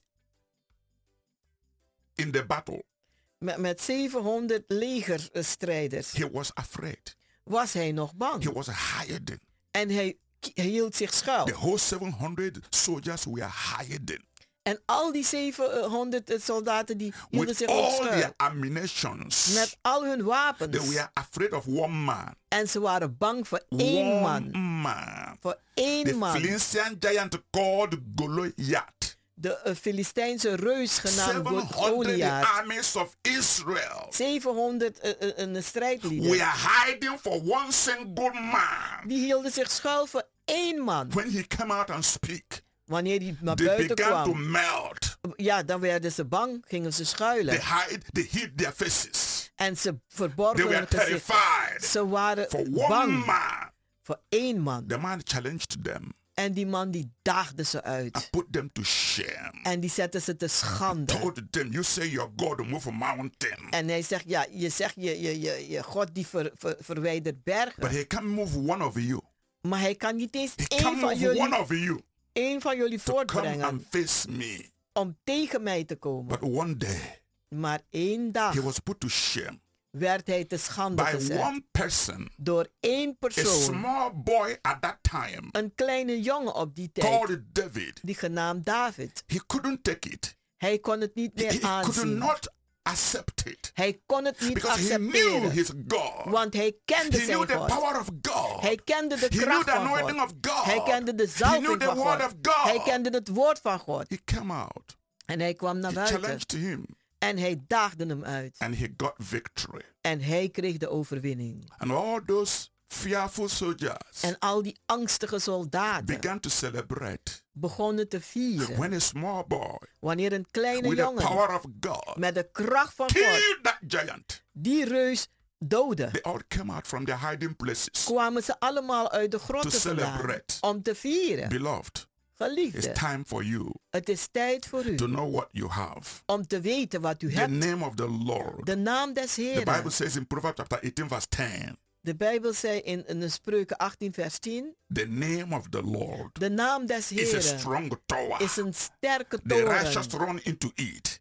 in the battle, met, met zevenhonderd legerstrijders, he was afraid. was hij nog bang. He was hiding. En hij k- hij hield zich schuil. The whole seven hundred soldiers were hiding En al die zevenhonderd soldaten die hielden with zich ook all schuil. their ammunitions. Met al hun They wapens. were afraid of one man. En ze waren bang voor één man. One man. Voor één The man. Philistine giant called Goliath. De uh, Filistijnse reus genaamd seven Go- hundred Goliath. armies of Israel zevenhonderd uh, uh, een strijdlieden. were hiding for one single man. Die hielden zich schuil voor één man. When he came out and speak, Wanneer hij naar they buiten began to kwam, melt. ja, dan werden ze bang, gingen ze schuilen. They hide, they hid their faces. En ze They verborgen were hun gezicht. terrified. Ze waren For one bang man, voor één man. the man challenged them En die man die daagde ze uit. and put them to shame. En die zette ze te schande. Told them, you say your God will move a mountain, En hij zegt, ja, je zegt je, je, je, je God die ver, ver- verwijdert bergen. but he can't move one of you. Maar hij kan niet eens He één can't van move jullie, one of you één van jullie to come voortbrengen and face me. om tegen mij te komen. But one day, Maar één dag he was put to shame werd hij te schande by gezet. one person, Door één a persoon. small boy at that time, Een kleine jongen op die tijd. called David. Die genaamd David. He couldn't take it. Hij kon het niet He, meer he could aanzien. not accept it Hij kon het niet because he knew accepteren. his God. Want hij kende He knew zijn the God. power of God. Hij kende de He knew kracht the van anointing God. of God. Hij kende de He knew zalving the van word God. of God. Hij kende het woord van God. He came out. En hij kwam naar He buiten. challenged him En hij daagde hem uit. and he got victory. En hij kreeg de overwinning. And all those fearful soldiers En al die angstige soldaten began to celebrate begonnen te vieren. when a small boy Wanneer een kleine with the jongen power of God met de kracht van God killed that giant. die reus doodde, They all came out from their hiding places kwamen ze allemaal uit de to grotten vandaan celebrate. om te vieren. Beloved, it's Geliefde, time for you het is tijd voor to u know what you have. om te weten wat u The hebt. name of the Lord. De naam des The Bible Heren. says in Proverbs chapter eighteen verse ten, De Bijbel zei in, in de Spreuken achttien vers tien. the name of the Lord De naam des is a Heren strong tower. is een sterke The righteous toren. run into it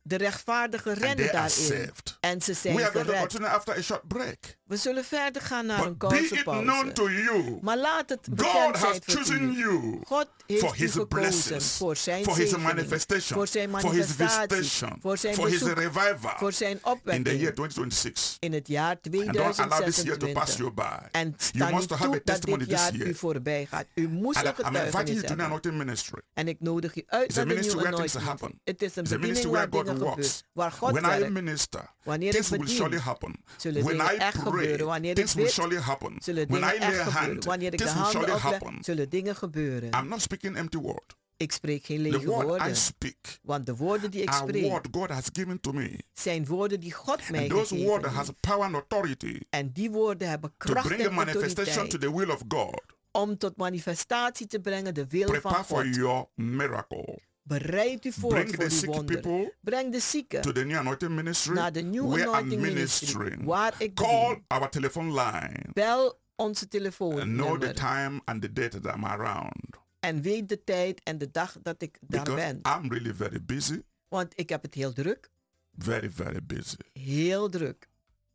De rechtvaardigen and rennen they are daarin. saved. En ze zijn We are going to gered. continue after a short break. We zullen verder gaan naar een But be korte it known pauze. to you, Maar laat het God bekend has zijn voor chosen u. you God heeft for u his gekozen blessings, voor zijn for his zegeningen, manifestation, voor zijn for his manifestatie, visitation, voor zijn for his bezoek, revival voor zijn in the year opwekking twenty twenty-six. in het jaar And don't allow this year to pass tweeduizend you zesentwintig. by. En You sta must niet have a toe dat testimony dit this jaar year. u voorbij gaat. U moest And een I'm inviting getuigenis you to the hebben. anointing ministry. En ik nodig u uit It's a naar de ministry nieuwe where things anointing. happen. Het is een It's a ministry bediening where waar God dingen works. gebeuren. Waar God When I werkt. minister, Wanneer things ik will surely bedien, happen. zullen When dingen I echt pray, gebeuren. Wanneer ik things will bid, surely happen. zullen When dingen I lay echt gebeuren. hand, Wanneer ik de things will handen surely opleg, happen. zullen dingen gebeuren. I'm not speaking empty word. Ik spreek geen The lege word I woorden. speak Want de woorden die ik are spreek what God has given to me. zijn woorden die God mij And those gegeven words has heeft. power and authority En die woorden hebben to kracht bring a en manifestation to autoriteit the will of God. om tot manifestatie te brengen de wil van Prepare for God. your miracle. Bereid u voor Bring voor the die sick wonder. people Breng de zieken to the new anointing ministry naar de New where I'm Anointing Ministry, ministering. waar ik Call bedien. our telephone line Bel onze and know the telefoonnummer time and the date that I'm around. en weet de tijd en de dag dat ik daar Because ben. I'm really very busy. Want ik heb het heel druk. Very, very busy. Heel druk.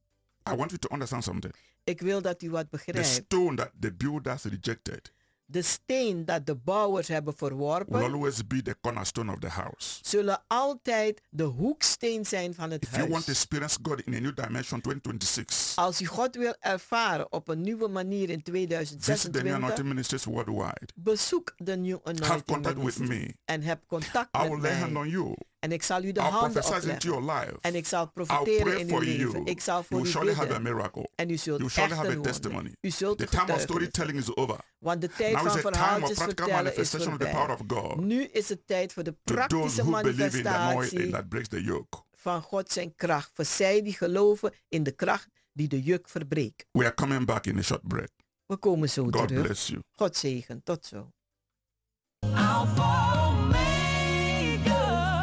I want you to understand something. Ik wil dat u wat The begrijpt. stone that the builders rejected De steen dat de bouwers hebben will verworpen, always be the cornerstone of the house. zullen altijd de hoeksteen zijn van het If you want to huis. experience God in a new dimension twenty twenty-six, Als u God wil ervaren op een nieuwe manier in visit the new tweeduizend anointing zesentwintig, ministries worldwide. bezoek de New Have Anointing contact with Ministry me. en heb contact I will met lay hand mij. on you. En ik zal u de I'll handen prophesy into opleggen. your life. En ik zal I'll profiteren pray in uw for leven. you. Ik zal You voor will u surely have a bidden. miracle. En u You zult will surely echt have a een wonder. testimony. U zult The een time of getuigenis storytelling is over. Want de tijd Now is van the time of verhaaltjes practical vertellen is manifestation of the power voorbij. of God. Nu is het tijd voor de To those praktische who believe in the anointing manifestatie that breaks the yoke. van God zijn kracht. Voor zij die geloven in de kracht die de juk verbreekt. We are coming back in a short break. We komen zo God terug. bless you. God zegen. Tot zo. Alpha Omega,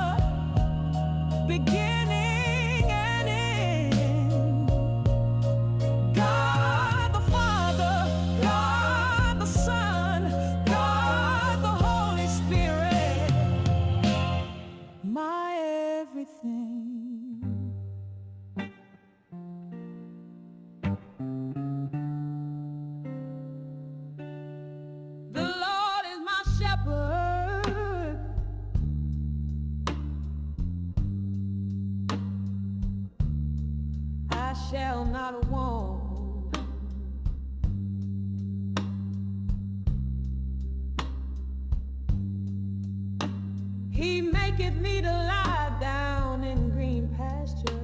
beginning and end. God the Father, God the Son, God the Holy Spirit, my everything. The Lord is my shepherd. I shall not want. He maketh me to lie down in green pasture.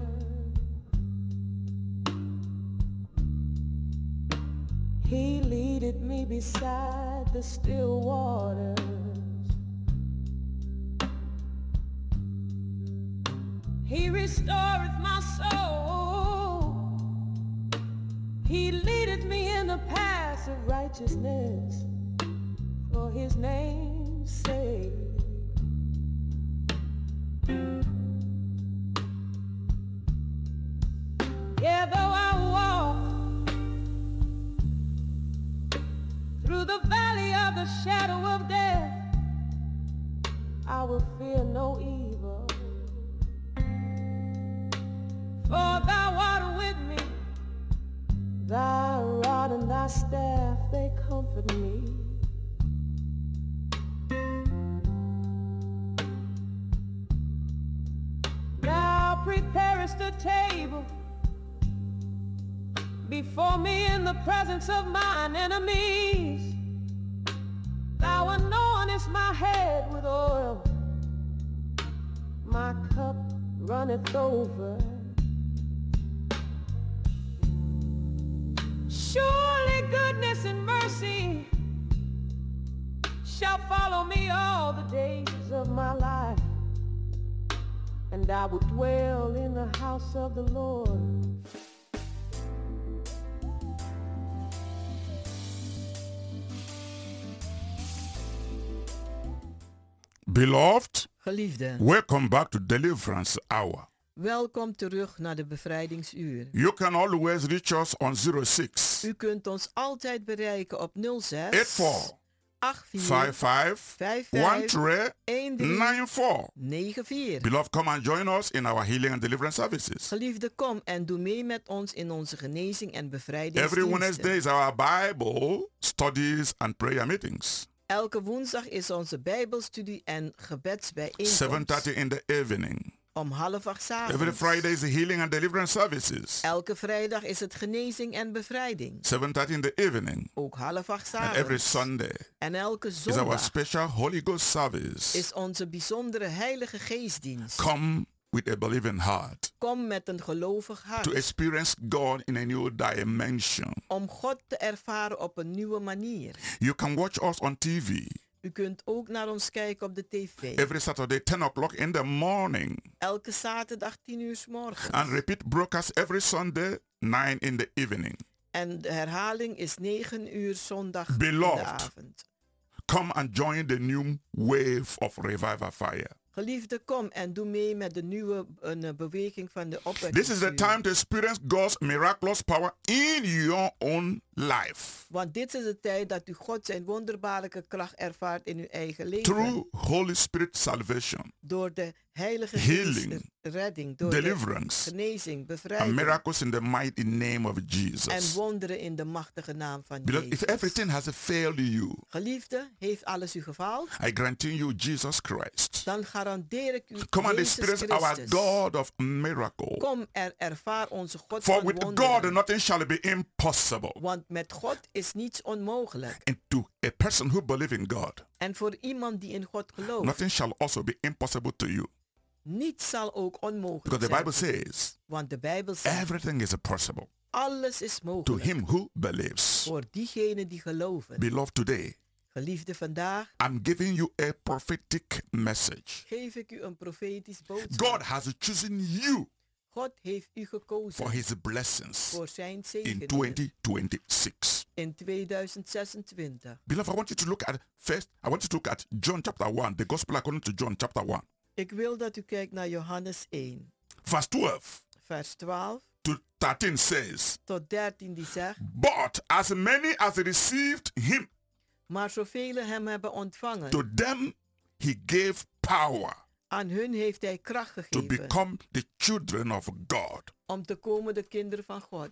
He leadeth me beside the still waters. He restoreth my soul. He leadeth me in the paths of righteousness for his name's sake. Yeah, though I walk through the valley of the shadow of death, I will fear no evil. For thou art with me, thy rod and thy staff, they comfort me. Thou preparest a table before me in the presence of mine enemies. Thou anointest my head with oil, my cup runneth over. Surely goodness and mercy shall follow me all the days of my life, and I will dwell in the house of the Lord. Beloved, Geliefde, welcome back to Deliverance Hour. welkom terug naar de bevrijdingsuur. You can always reach us on zero six U kunt ons altijd bereiken op nul zes eight four acht vier five five vijf one vijf three een drie nine four. negen vier. Beloved, come and join us in our healing and deliverance services. Geliefde, kom en doe mee met ons in onze genezing en Every bevrijdingsdiensten. Wednesday is our Bible studies and prayer meetings. Elke woensdag is onze Bijbelstudie en gebedsbijeenkomst. seven thirty in the evening. Om half acht 's Every avonds. Friday is the healing and deliverance services. Elke vrijdag is het genezing en bevrijding. seven thirty in the evening. Ook half acht 's And every avonds. Sunday En elke is our zondag special Holy Ghost service. is onze bijzondere Heilige Geestdienst. Come with a believing heart Kom met een gelovig to hart. experience God in a new dimension. Om God te ervaren op een nieuwe manier. You can watch us on T V U kunt ook naar ons kijken op de tv. every Saturday ten o'clock in the morning Elke zaterdag tien uur 's morgens. and repeat broadcast every Sunday nine in the evening. En de herhaling is negen uur zondag Beloved. in de avond. Come and join the new wave of revival fire. Geliefde, kom en doe mee met de nieuwe een, uh, beweging van de opwekking. This is the time to experience God's miraculous power in your own life Want dit is de tijd dat u God zijn wonderbaarlijke kracht ervaart in uw eigen leven. through Holy Spirit salvation, Door de Heilige Healing, Geest, redding, door deliverance, de genezing, and bevrijding miracles in the mighty name of en Jesus. wonderen in de machtige naam van Beloved, if Jezus. everything has failed you, Geliefde, heeft alles u gefaald? I guarantee you Jesus Christ. Dan garandeer ik u Come and Jezus experience our Christus. God of miracle. Kom en ervaar onze God For van with wonderen. God nothing shall be impossible. Want met God is niets onmogelijk. And to a person who believes in God, En voor iemand die in God gelooft, nothing shall also be impossible to you. niets zal ook onmogelijk Because the zijn. Bible says Want de Bijbel zegt, everything is possible alles is to mogelijk him who believes. voor diegenen die geloven. Beloved, today Geliefde, vandaag I'm giving you a prophetic message. geef ik u een profetisch boodschap. God has chosen you God heeft u gekozen for his blessings voor zijn in zegen twenty twenty-six. in tweeduizend zesentwintig. Beloved, I want you to look at first, I want you to look at John chapter one, the gospel according to John chapter one, Ik wil dat u kijkt naar Johannes één, verse twelve vers twaalf to thirteen says, tot dertien, die zegt, but as many as received him, maar zoveel hem hebben ontvangen, to them he gave power aan hun heeft hij kracht to gegeven become the children of God. om te komen de kinderen van God.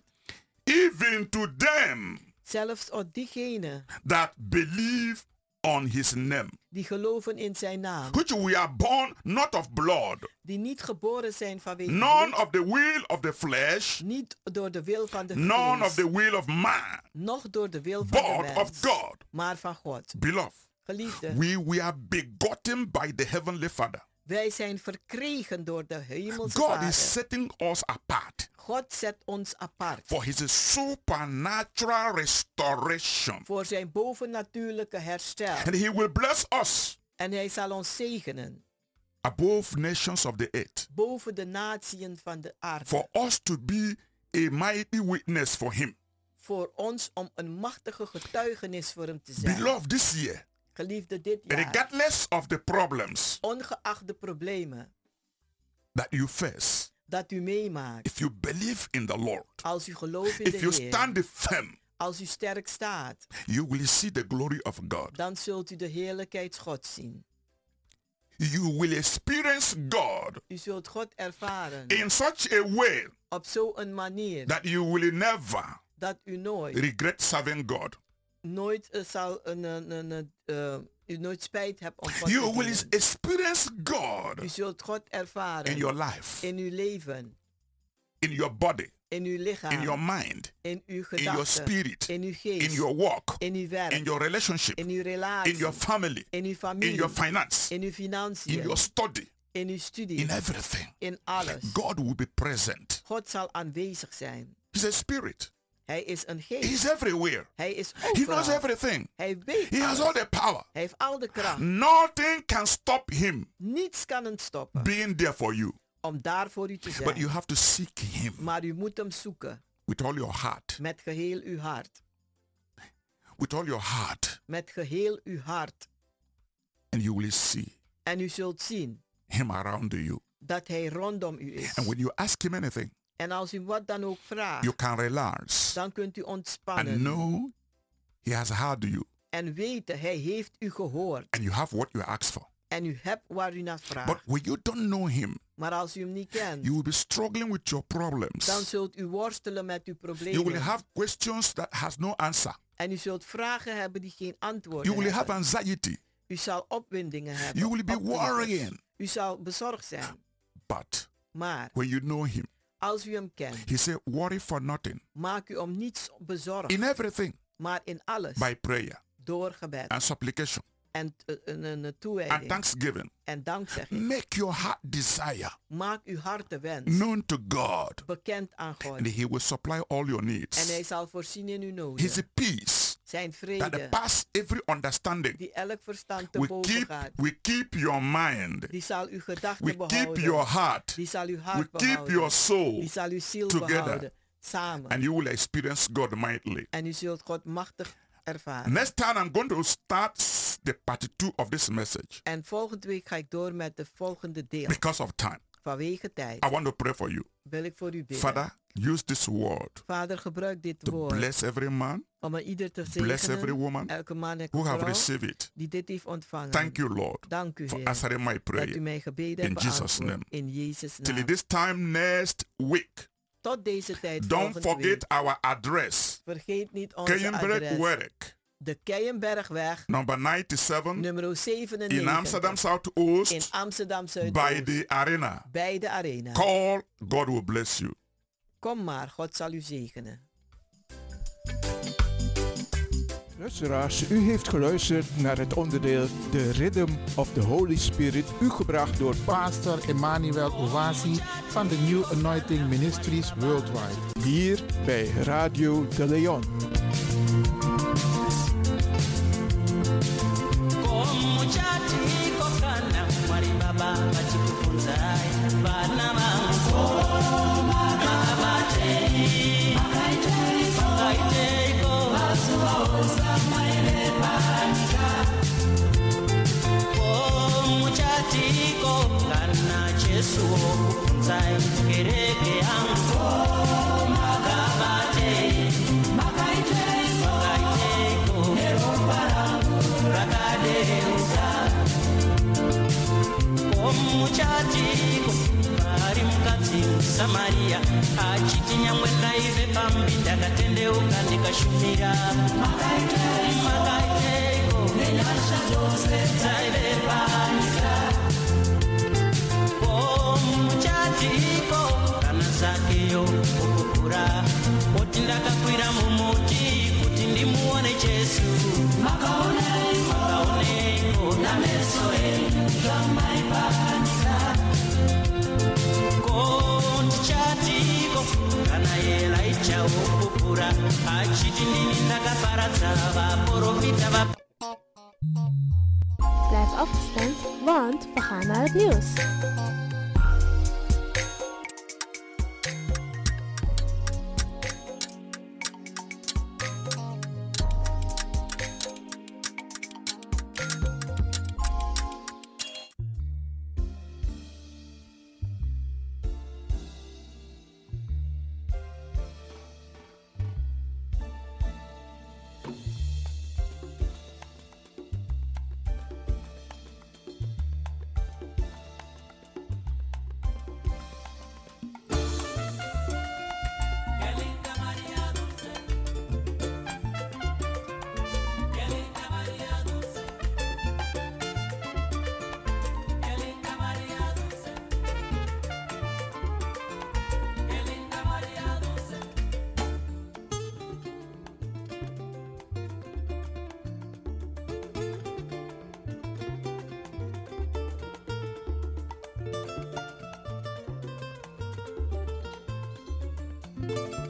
Even to them Zelfs op diegenen that believe on his name, die geloven in zijn naam, which we are born not of blood, die niet geboren zijn vanwege none bloed, of the will of the flesh, niet door de wil van de none of vlees, the will of man, noch door de wil van de but of mens, God. maar van God. Beloved, Geliefde, we, we are begotten by the heavenly Father. wij zijn verkregen door de hemelse God Vader. is setting us apart God zet ons apart for his supernatural restoration. voor zijn bovennatuurlijke herstel. And he will bless us En hij zal ons zegenen above nations of the earth boven de natieën van de aarde. for us to be a mighty witness for him. Voor ons om een machtige getuigenis voor hem te zijn. Beloved, this year, Geliefde, dit jaar, regardless of the problems ongeacht de problemen that you face, dat u meemaakt, if you believe in the Lord, als u gelooft in if de you Heer, stand firm, als u sterk staat, you will see the glory of God. dan zult u de heerlijkheid Gods zien. You will experience God U zult God ervaren in such a way op zo'n manier that you will never dat u nooit, regret serving God. nooit uh, zal een, een, een, een, uh, u nooit spijt hebt om God You te will dienen. experience God U zult God ervaren in your life, in uw leven, in your body, in uw lichaam, in your mind, in uw in your gedachten, spirit, in uw geest, in your work, in uw werk, in your relationship, in uw relatie, in your family, in uw in familie, your finance, in uw in financiën, your study, in uw studie, in everything. in alles. God will be present. God zal aanwezig zijn. He's a spirit. Hij is een He's geest. everywhere. Hij is He knows overal. everything. Hij weet He has alles. all the power. Hij heeft al de kracht. Nothing can stop him Niets kan hem stoppen being there for you. om daar voor u te But you zijn. have to seek him Maar u moet hem zoeken with all your heart. met geheel uw hart. With all your heart. Met geheel uw hart. And you will see En u zult zien him around you. dat hij rondom u is. And when you ask him anything, En als u wat dan ook vraagt, you can relax dan kunt u and ontspannen. know he has heard you. En weten, hij heeft u gehoord. And you have what you asked for. En u hebt waar u naar vraagt. But when you don't know him, maar als u hem niet kent, you will be struggling with your problems. Dan zult u worstelen met uw problemen. You will have questions that has no answer. En u zult vragen hebben die geen antwoord You will hebben. have anxiety. U zal opwindingen hebben. You will be worrying. U zal bezorgd zijn. But maar when you know him, als u hem kent, he said, worry for nothing. Maak u om niets bezorgd. In everything. Maar in alles. By prayer. Door gebed. And supplication. En een, een, een toewijding. And thanksgiving. En dankzegging. Make your heart desire. Maak uw hart de wens. Known to God. Bekend aan God. And he will supply all your needs. En hij zal voorzien in uw noden. His peace. Zijn vrede. That pass every understanding. Die elk verstand te boven keep, gaat. We keep your mind. Die zal uw gedachten we behouden. Keep your heart. Die zal uw hart we behouden. Keep your soul. Die zal uw ziel together. behouden. Samen. And you will experience God mightily. En u zult God machtig ervaren. Next time I'm going to start the part two of this message. En volgende week ga ik door met de volgende deel. Because of time. Vanwege tijd. I want to pray for you. Wil ik voor u bidden. Father, use this word. Vader, gebruik dit to woord. Bless every man. Om een ieder te zegenen. Bless every woman. Elke man en who vrouw. have received it. Die dit heeft ontvangen. Thank you, Lord. Dank u, for Heer. answering my prayer. Dat u mijn gebeden in Jesus' name. In Jezus' naam. Till this time next week. Tot deze tijd. Don't forget week. our address. Vergeet niet onze Keienberg adres. Werk. De Keienbergweg. Number ninety-seven. Nummer zevenennegentig. In Amsterdam Zuidoost. In Amsterdam Zuidoost. By the arena. Bij de arena. Call, God will bless you. Kom maar, God zal u zegenen. Luisteraars, u heeft geluisterd naar het onderdeel The Rhythm of the Holy Spirit, u gebracht door Pastor Emmanuel Owasi van de New Anointing Ministries Worldwide. Hier bij Radio De Leon. Samaria achiti nyangwe naive pambi ndakatendeuka ndikashumira makaiteko nenyasha dzose dzaive panyika muchatiko kana zakeyo kukukura oti ndakakwira mumuti kuti ndimuone Jesu makaoneko nameso enyu zvamaipanyika chatiko kana Elijah wokupura achiti ndini ndakaparadza vaprofita va. Blijf afgestemd, want we gaan naar het nieuws. Thank you.